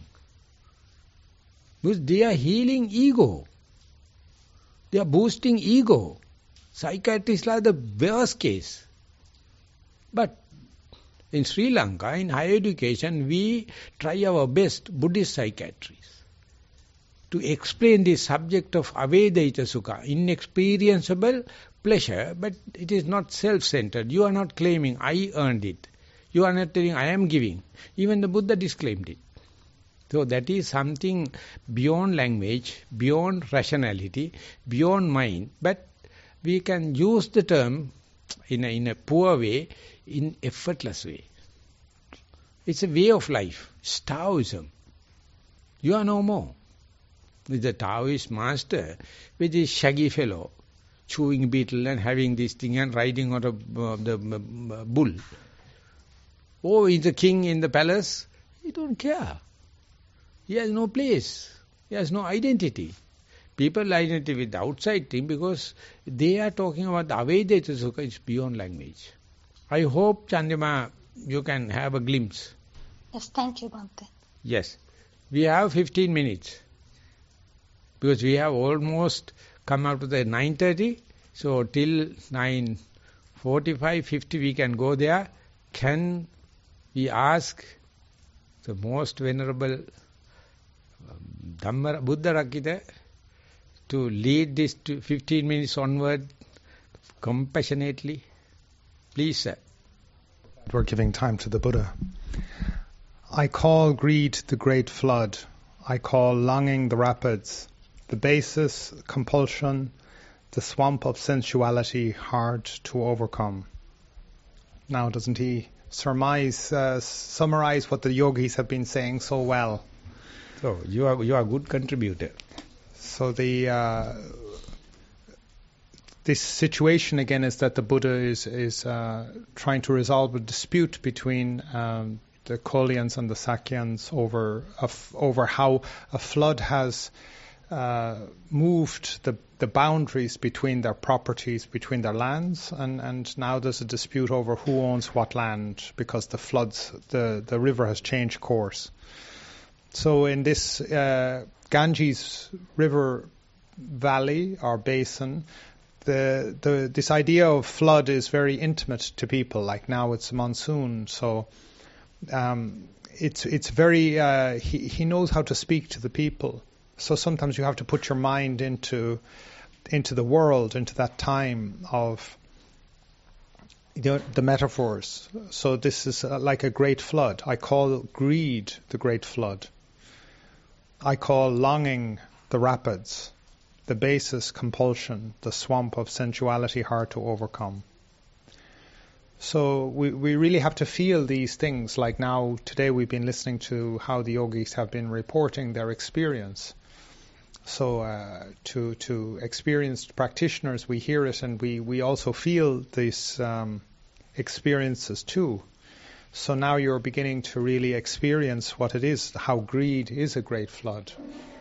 [SPEAKER 1] Because they are healing ego. They are boosting ego. Psychiatrists are the worst case. But in Sri Lanka, in higher education, we try our best, Buddhist psychiatrists, to explain the subject of Avedaita sukha, inexperienceable pleasure, but it is not self-centered. You are not claiming, I earned it. You are not telling, I am giving. Even the Buddha disclaimed it. So that is something beyond language, beyond rationality, beyond mind. But we can use the term in a, in a poor way, in effortless way. It's a way of life, Taoism. You are no more. With the Taoist master, with this shaggy fellow, chewing beetle and having this thing and riding on a, uh, the uh, bull. Oh, he's the king in the palace. He don't care. He has no place. He has no identity. People identify with the outside thing because they are talking about the Avaideta Sukha. It's beyond language. I hope, Chandima, you can have a glimpse.
[SPEAKER 9] Yes, thank you, Bhante.
[SPEAKER 1] Yes. We have fifteen minutes. Because we have almost come up to the nine thirty. So till nine forty-five, fifty we can go there. Can we ask the most venerable um, Dhamma, Buddha Rakita to lead this to fifteen minutes onward compassionately? Please, sir.
[SPEAKER 10] We're giving time to the Buddha. I call greed the great flood. I call longing the rapids. The basis, compulsion, the swamp of sensuality hard to overcome. Now, doesn't he surmise, uh, summarize what the yogis have been saying so well?
[SPEAKER 1] So, you are you are a good contributor.
[SPEAKER 10] So the uh, this situation again is that the Buddha is is uh, trying to resolve a dispute between um, the Kolyans and the Sakyans over a f- over how a flood has uh, moved the the boundaries between their properties, between their lands, and, and now there's a dispute over who owns what land because the floods, the, the river has changed course. So in this uh, Ganges River valley or basin, the the this idea of flood is very intimate to people. Like now it's monsoon, so um, it's it's very uh, he he knows how to speak to the people. So sometimes you have to put your mind into into the world, into that time of you know, the metaphors. So this is uh, like a great flood. I call greed the great flood. I call longing the rapids, the basis compulsion, the swamp of sensuality hard to overcome. So we, we really have to feel these things. Like now, today we've been listening to how the yogis have been reporting their experience. So uh, to to experienced practitioners, we hear it and we, we also feel these um, experiences too. So now you're beginning to really experience what it is, how greed is a great flood,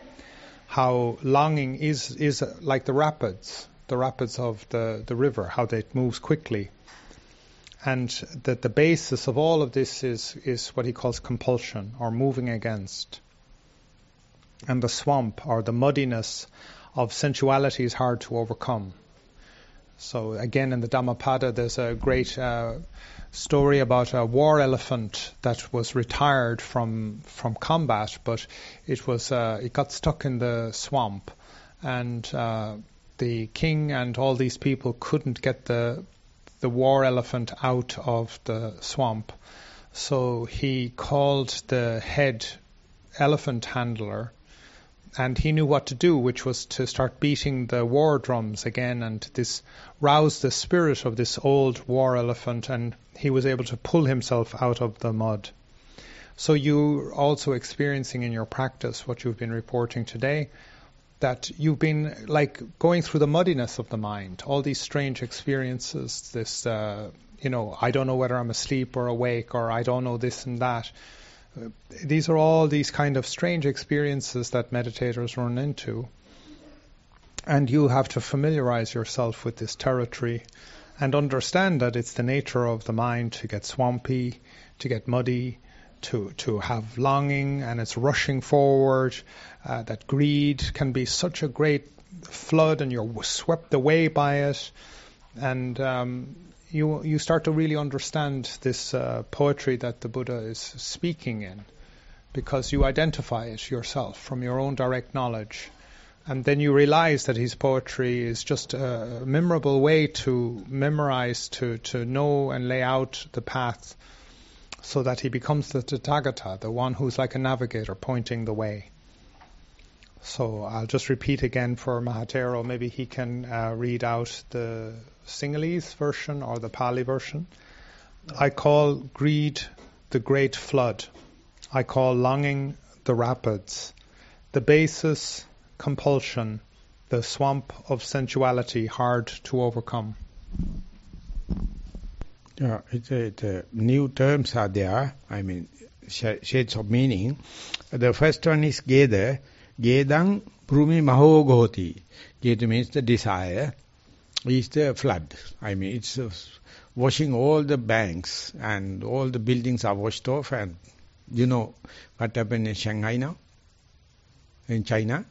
[SPEAKER 10] how longing is is like the rapids, the rapids of the, the river, how it moves quickly. And that the basis of all of this is, is what he calls compulsion, or moving against. And the swamp, or the muddiness of sensuality, is hard to overcome. So again, in the Dhammapada, there's a great uh, story about a war elephant that was retired from from combat, but it was uh, it got stuck in the swamp, and uh, the king and all these people couldn't get the the war elephant out of the swamp. So he called the head elephant handler, and he knew what to do, which was to start beating the war drums again, and this roused the spirit of this old war elephant, and he was able to pull himself out of the mud. So you're also experiencing in your practice what you've been reporting today, that you've been like going through the muddiness of the mind, all these strange experiences, this, uh, you know, I don't know whether I'm asleep or awake, or I don't know this and that. Uh, these are all these kind of strange experiences that meditators run into. And you have to familiarize yourself with this territory and understand that it's the nature of the mind to get swampy, to get muddy, to to have longing, and it's rushing forward, uh, that greed can be such a great flood and you're swept away by it. And um, you you start to really understand this uh, poetry that the Buddha is speaking in, because you identify it yourself from your own direct knowledge. And then you realize that his poetry is just a memorable way to memorize, to, to know and lay out the path, so that he becomes the Tathagata, the one who's like a navigator pointing the way. So I'll just repeat again for Mahatero. Maybe he can uh, read out the Sinhalese version or the Pali version. I call greed the great flood. I call longing the rapids. the basis, compulsion, the swamp of sensuality, hard to overcome?
[SPEAKER 1] Yeah, it's a, it's a new terms are there. I mean, sh- shades of meaning. The first one is Geda. Gedang Brumi Mahogoti. Geda means the desire. Is the flood. I mean, it's uh, washing all the banks and all the buildings are washed off. And you know what happened in Shanghai now? In China?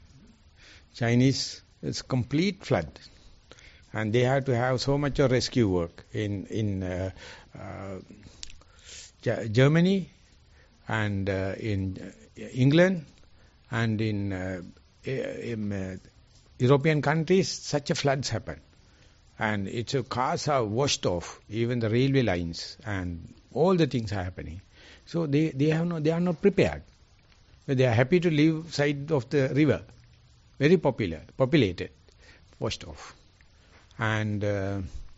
[SPEAKER 1] Chinese, it's complete flood. And they have to have so much of rescue work in in uh, uh, Germany and uh, in England and in, uh, in uh, European countries. Such a floods happen, and it's uh, cars are washed off, even the railway lines, and all the things are happening. So they they have no they are not prepared. They are happy to live side of the river, very popular, populated, washed off. And uh,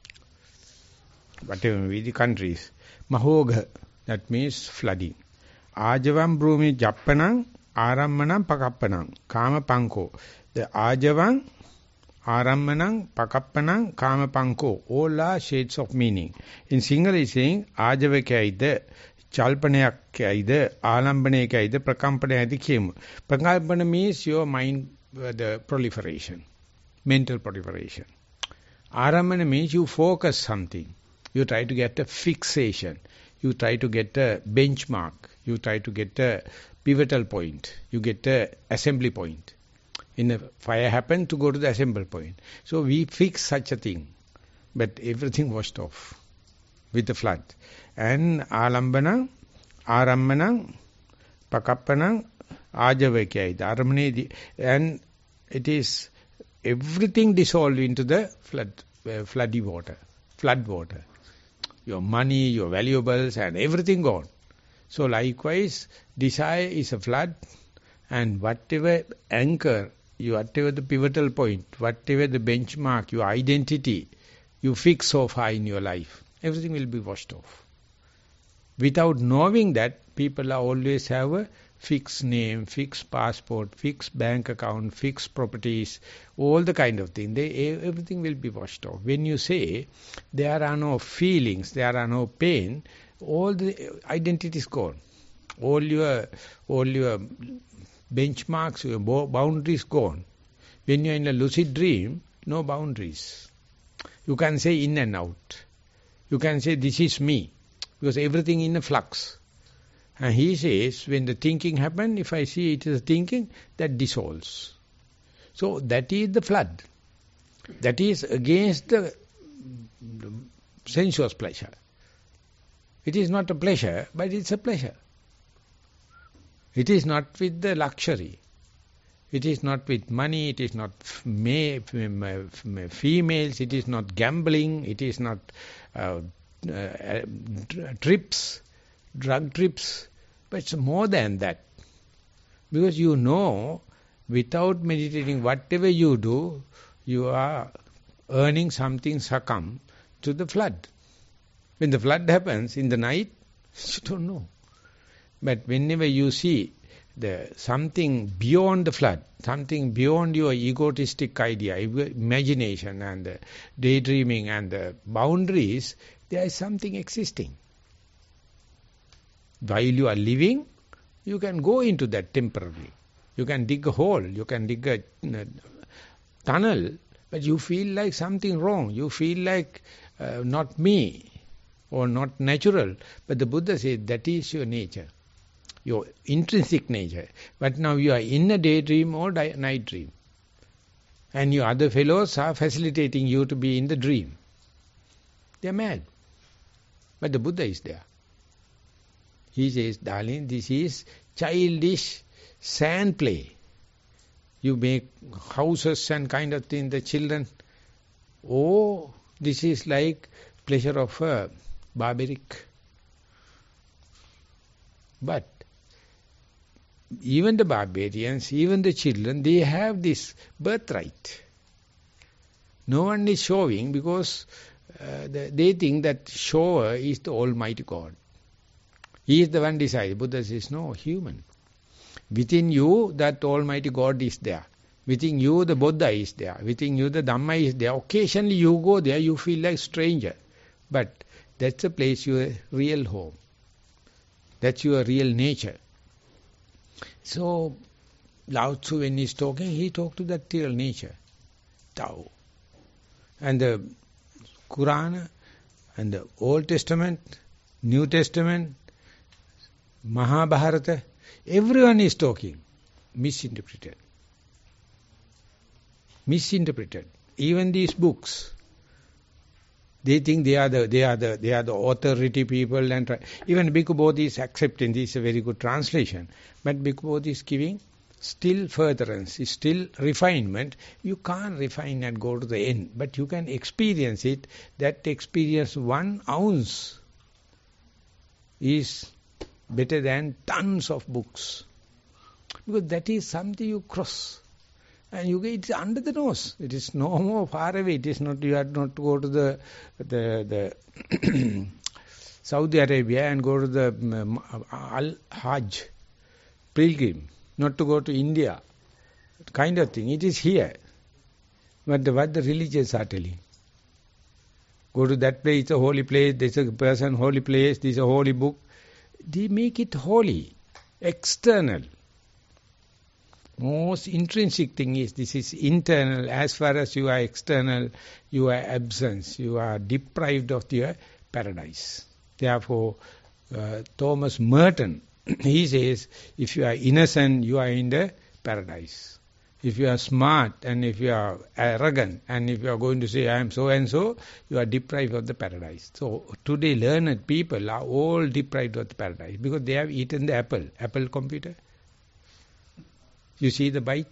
[SPEAKER 1] whatever with the countries, Mahogha, that means flooding. Ajavam Brumi Jappanang, Arammanam Pakappanang, Kama Panko. The Ajavam, Arammanang, Pakappanang, Kama Panko, all are shades of meaning. In Sinhala is saying, Ajavakaida, Chalpanayakaida, Alambanekaida, Prakampanayadi Kim. Prakampana means your mind, uh, the proliferation, mental proliferation. Aramana means you focus something. You try to get a fixation. You try to get a benchmark. You try to get a pivotal point. You get a assembly point. In a fire happened to go to the assembly point. So we fix such a thing. But everything washed off with the flood. And Alambana, Aramana, Pakapana, Ajavakya. Aramane, and it is everything dissolved into the flood, uh, floody water, flood water. Your money, your valuables, and everything gone. So likewise, desire is a flood, and whatever anchor, you, whatever the pivotal point, whatever the benchmark, your identity, you fix so far in your life, everything will be washed off. Without knowing that, people are always have a fixed name, fixed passport, fixed bank account, fixed properties, all the kind of thing. They, everything will be washed off. When you say there are no feelings, there are no pain, all the identity is gone. All your, all your benchmarks, your boundaries gone. When you are in a lucid dream, no boundaries. You can say in and out. You can say this is me, because everything in a flux. And he says, when the thinking happens, if I see it is thinking, that dissolves. So that is the flood. That is against the sensuous pleasure. It is not a pleasure, but it's a pleasure. It is not with the luxury. It is not with money, it is not ma females, it is not gambling, it is not uh, uh, trips, drug trips, but it's more than that. Because you know, without meditating, whatever you do, you are earning something succumb to the flood. When the flood happens in the night, you don't know. But whenever you see the something beyond the flood, something beyond your egotistic idea, imagination and the daydreaming and the boundaries, there is something existing. While you are living, you can go into that temporarily. You can dig a hole, you can dig a you know, tunnel, but you feel like something wrong. You feel like uh, not me or not natural. But the Buddha said that is your nature, your intrinsic nature. But now you are in a daydream or di night dream. And your other fellows are facilitating you to be in the dream. They are mad. But the Buddha is there. He says, darling, this is childish sand play. You make houses and kind of thing, the children. Oh, this is like pleasure of a barbaric. But even the barbarians, even the children, they have this birthright. No one is showing because uh, the, they think that shower is the Almighty God. He is the one decided. Buddha says, no, human. Within you, that Almighty God is there. Within you, the Buddha is there. Within you, the Dhamma is there. Occasionally you go there, you feel like stranger. But that's the place, your real home. That's your real nature. So, Lao Tzu, when he's talking, he talked to that real nature. Tao. And the Quran and the Old Testament, New Testament, Mahabharata, everyone is talking. Misinterpreted. Misinterpreted. Even these books, they think they are the they are the they are the authority people, and try. Even Bhikkhu Bodhi is accepting this is a very good translation. But Bhikkhu Bodhi is giving still furtherance, is still refinement. You can't refine and go to the end, but you can experience it. That experience, one ounce is better than tons of books. Because that is something you cross. And you get it under the nose. It is no more far away. It is not, you have not to go to the the, the Saudi Arabia and go to the um, Al-Hajj pilgrim. Not to go to India. Kind of thing. It is here. But the, what the religions are telling. Go to that place, it's a holy place, there's a person, holy place, there's a holy book. They make it holy. External. Most intrinsic thing is this is internal. As far as you are external, you are absence. You are deprived of your paradise. Therefore, uh, Thomas Merton, he says, if you are innocent, you are in the paradise. If you are smart and if you are arrogant and if you are going to say, I am so and so, you are deprived of the paradise. So today learned people are all deprived of the paradise because they have eaten the apple, Apple computer. You see the bite?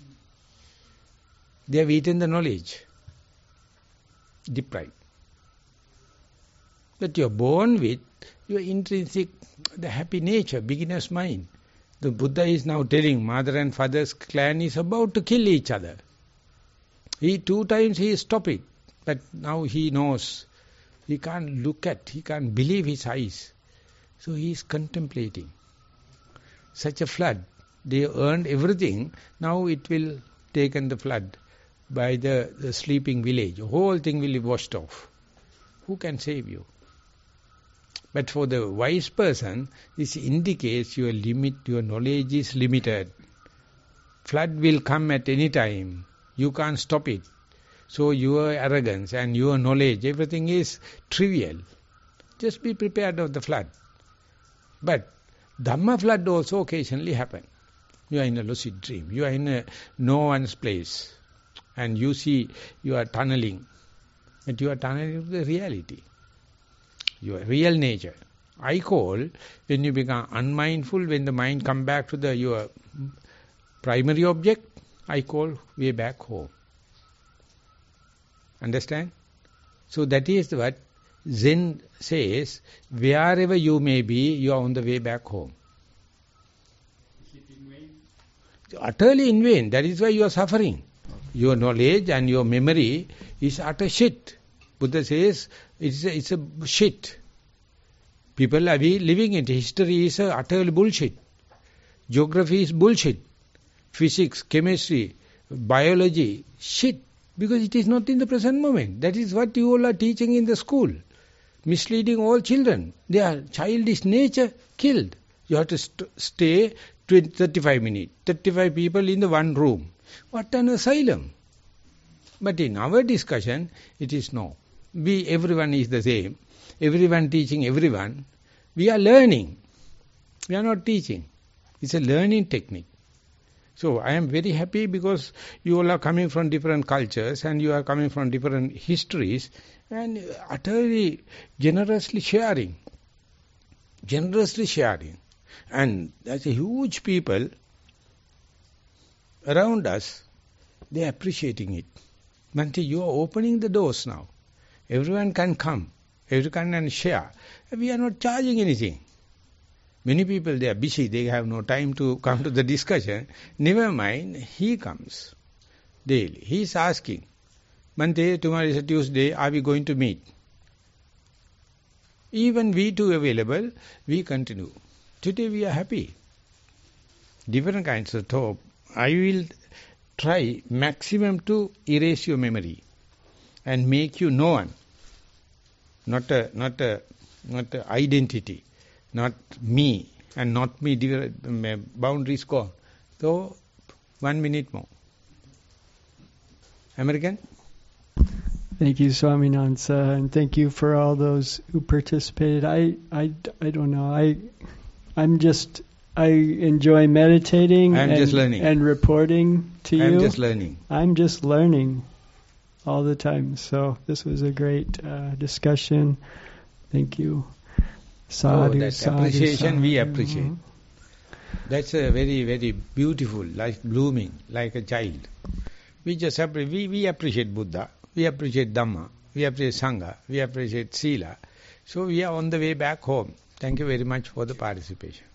[SPEAKER 1] They have eaten the knowledge. Deprived. But you are born with your intrinsic, the happy nature, beginner's mind. The Buddha is now telling mother and father's clan is about to kill each other. He two times he stopped it. But now he knows. He can't look at, he can't believe his eyes. So he is contemplating. Such a flood. They earned everything. Now it will taken the flood by the, the sleeping village. The whole thing will be washed off. Who can save you? But for the wise person, this indicates your limit, your knowledge is limited. Flood will come at any time. You can't stop it. So your arrogance and your knowledge, everything is trivial. Just be prepared of the flood. But Dhamma flood also occasionally happen. You are in a lucid dream. You are in a no one's place. And you see you are tunneling. But you are tunneling to the reality. Your real nature. I call, when you become unmindful, when the mind come back to the your primary object, I call way back home. Understand? So that is what Zen says, wherever you may be, you are on the way back home. Utterly in vain. That is why you are suffering. Your knowledge and your memory is utter shit. Buddha says it's a, it's a shit. People are living it. History is a utterly bullshit. Geography is bullshit. Physics, chemistry, biology, shit. Because it is not in the present moment. That is what you all are teaching in the school. Misleading all children. Their childish nature killed. You have to st stay twenty, thirty-five minutes. thirty-five people in the one room. What an asylum. But in our discussion, it is no. We, everyone is the same. Everyone teaching everyone. We are learning. We are not teaching. It's a learning technique. So I am very happy because you all are coming from different cultures and you are coming from different histories and utterly generously sharing. Generously sharing. And there's a huge people around us, they are appreciating it. Bhante, you are opening the doors now. Everyone can come. Everyone can share. We are not charging anything. Many people, they are busy. They have no time to come to the discussion. Never mind, he comes daily. He is asking, Bhante, tomorrow is a Tuesday. Are we going to meet? Even we too available, we continue. Today we are happy. different kinds of talk, I will try maximum to erase your memory and make you no one. Not a, not a, not a identity, not me, and not me, boundaries gone. So, one minute more. American?
[SPEAKER 11] Thank you, Swaminatha, and thank you for all those who participated. I, I, I don't know. I, I'm just, I enjoy meditating
[SPEAKER 1] I'm
[SPEAKER 11] and,
[SPEAKER 1] just learning.
[SPEAKER 11] and reporting to
[SPEAKER 1] I'm
[SPEAKER 11] you.
[SPEAKER 1] I'm just learning.
[SPEAKER 11] I'm just learning all the time. So this was a great uh, discussion. Thank you. Sadhu,
[SPEAKER 1] oh, that
[SPEAKER 11] sadhu,
[SPEAKER 1] appreciation
[SPEAKER 11] sadhu.
[SPEAKER 1] we appreciate. That's a very, very beautiful, like blooming, like a child. We just appre- we, we appreciate Buddha, we appreciate Dhamma, we appreciate Sangha, we appreciate Sila. So we are on the way back home. Thank you very much for the participation.